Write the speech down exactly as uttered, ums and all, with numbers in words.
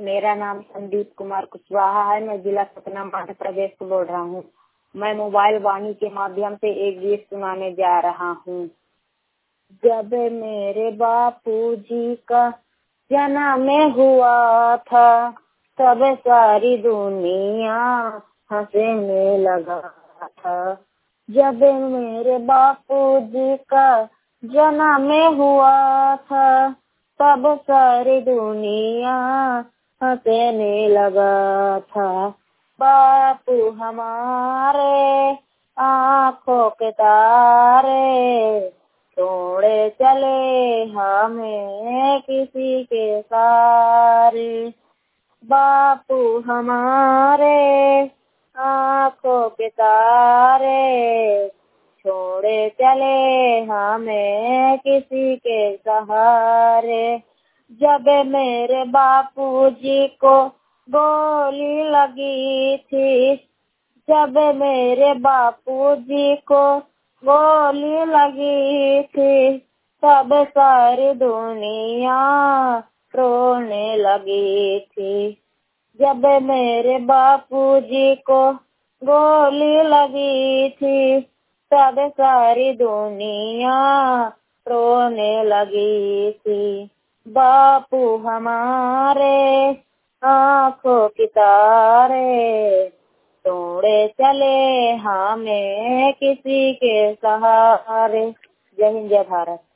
मेरा नाम संदीप कुमार कुशवाहा है। मैं जिला सतना मध्य प्रदेश से बोल रहा हूँ। मैं मोबाइल वाणी के माध्यम से एक गीत सुनाने जा रहा हूँ। जब मेरे बापूजी का जन्म हुआ था तब सारी दुनिया हंसने लगा था। जब मेरे बापूजी का जन्म हुआ था तब सारी दुनिया हंसने लगा था। बापू हमारे आँखों के तारे छोड़े चले हमें किसी के सहारे। बापू हमारे आँखों के तारे छोड़े चले हमें किसी के सहारे। जब मेरे बापूजी को गोली लगी थी, जब मेरे बापूजी को गोली लगी थी तब सारी दुनिया रोने लगी थी। जब मेरे बापूजी को गोली लगी थी तब सारी दुनिया रोने लगी थी। बापू हमारे आँखों की तारे छोड़े चले हमें किसी के सहारे। जय हिंद जय भारत।